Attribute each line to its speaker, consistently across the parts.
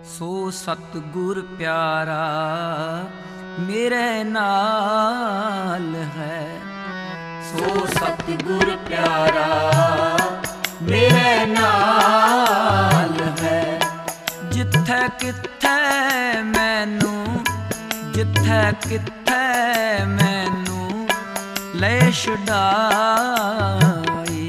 Speaker 1: सो सतगुर प्यारा मेरे नाल है।
Speaker 2: सो सतगुर प्यारा मेरे नाल है।
Speaker 1: जिथे किथे मैनू जिथे किथे मैनू ले छुड़ाई।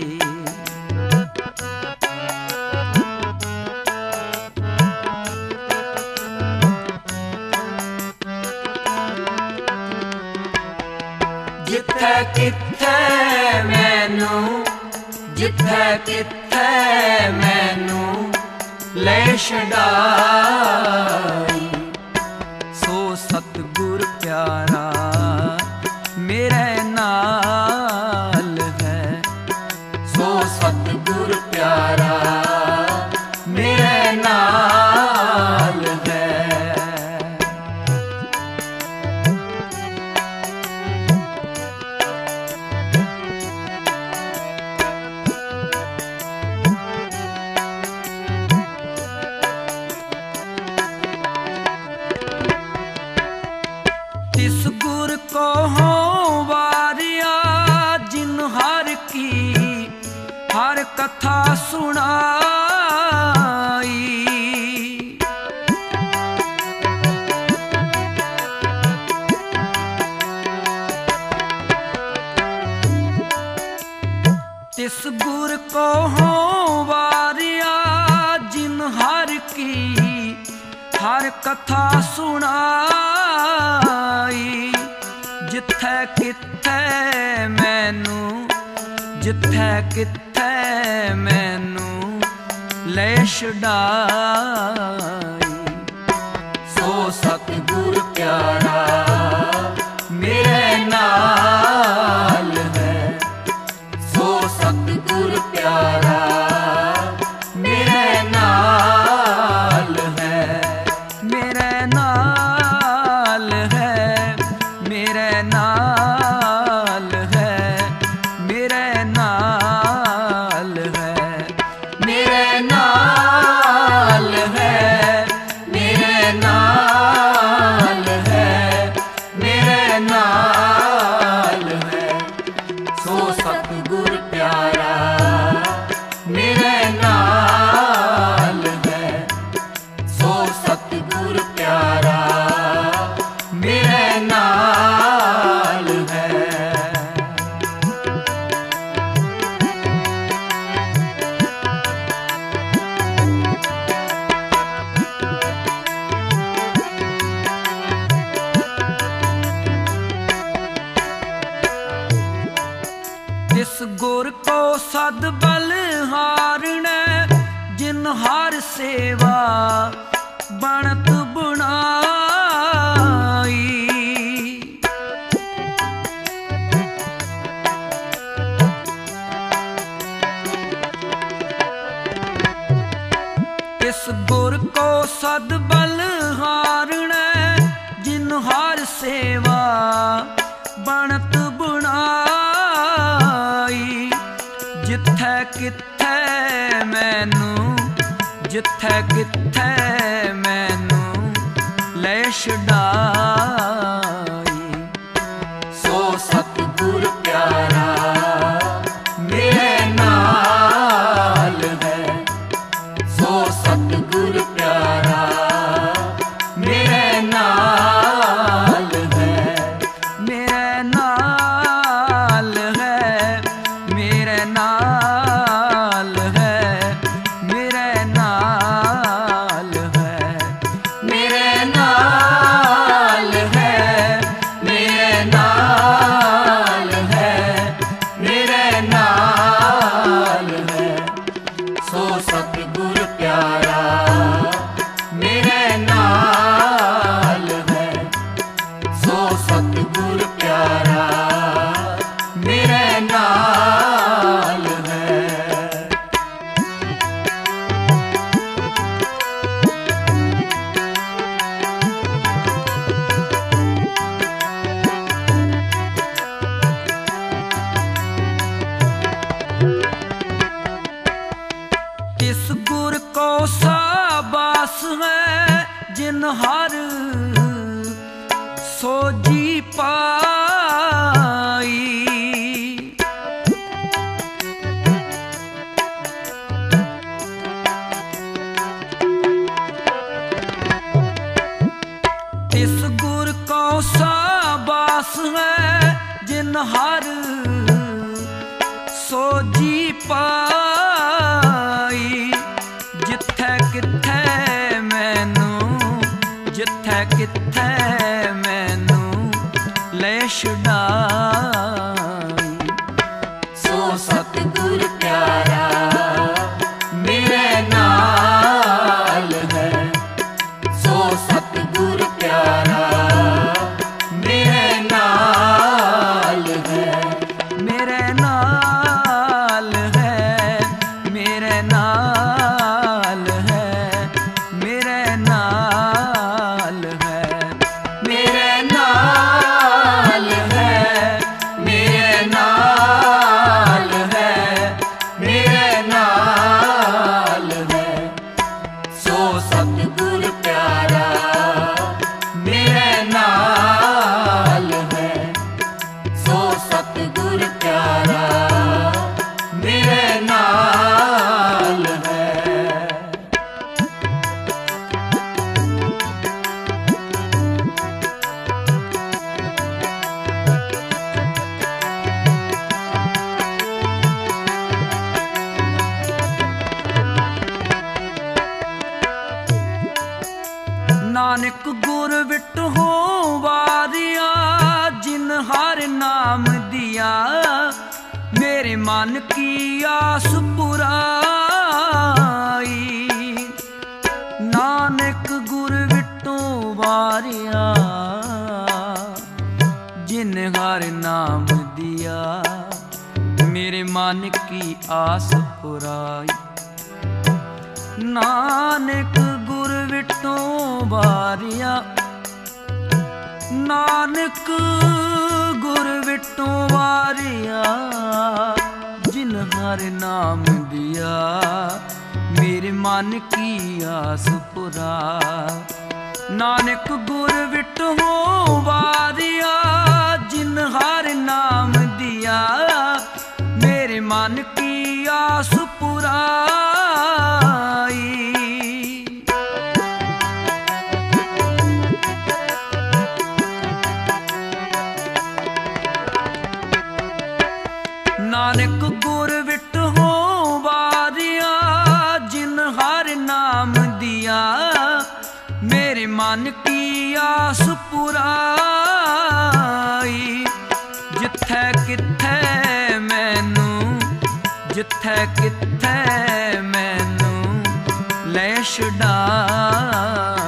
Speaker 2: जिथे किथे मैनू जिथे किथे मैनू ले छुड़ाई।
Speaker 1: सो सतगुर प्यारा मेरे नाल है।
Speaker 2: सो सतगुर प्यारा मेरे नाल है।
Speaker 1: तिस गुर को हो वारिया जिन हर की हर कथा सुनाई। तिस गुर को हो वारिया जिन हर की हर कथा सुनाई। जिथे किथे मैनू जिथे किथे मैनू ले छुड़ाई।
Speaker 2: सो सतगुर प्यारा मेरे नाल है। सो सतगुर प्यारा मेरे नाल है।
Speaker 1: मेरे नाल है मेरे नाल है मेरे नाल है
Speaker 2: मेरे नाल है मेरे नाल है मेरे नाल है। सो सतगुर प्यारा मेरे नाल है। सो सतगुर प्यारा मेरे नाल है।
Speaker 1: तिस गुर को सद बलहारने जिन हर सेवा बनत बुनाई। तिस गुर को सद बलहारने जिन हर सेवा बनत बुनाई। जिथे किथे मैनू जिथे किथे मैनू ले छुड़ाई।
Speaker 2: सो सतगुर प्यारा मेरे नाल है। सो सतगुर प्यारा मेरे नाल है।
Speaker 1: मेरे नाल है मेरे नाल है मेरे नाल है
Speaker 2: मेरे नाल है मेरे नाल है मेरे नाल है। सो सतगुर प्यारा मेरे नाल है। सो सतगुर प्यारा मेरे नाल है।
Speaker 1: तिस गुर को साबास है जिन हर सोजी पाई। तिस गुर को साबास है जिन हर सोजी पाई। जिथे किथे मैनू, जिथे किथे मैनू ले छुड़ाई।
Speaker 2: सो सतगुर प्यारा मेरे नाल है। सो सतगुर प्यारा मेरे नाल है।
Speaker 1: मेरे नाल है, मेरे नाल है, मेरे नाल है,
Speaker 2: मेरे नाल है, मेरे नाल है, मेरे नाल है। सो सतगुर प्यारा मेरे नाल है। सो सतगुर प्यारा मेरे नाल है।
Speaker 1: नानक गुर विट हो वारिया जिन हर नाम दिया। मेरे मन की आस पुराई। नानक गुर विटो वारिया जिन हर नाम दिया। मेरे मन की आस पुराई। नानक गुर विटो वारिया, नानक गुर विटो वारिया जिन हर नाम दिया। मेरे मन की आस पुरा। नानक गुर विटो वारिया जिन हर नाम दिया। मेरे मन की आस पुराई। नानक गुर विट हो वारिया जिन हर नाम दिया। मेरे मन की आस पुराई। जिथे किथे मैनू, जिथे किथे मैनू ले छुड़ा।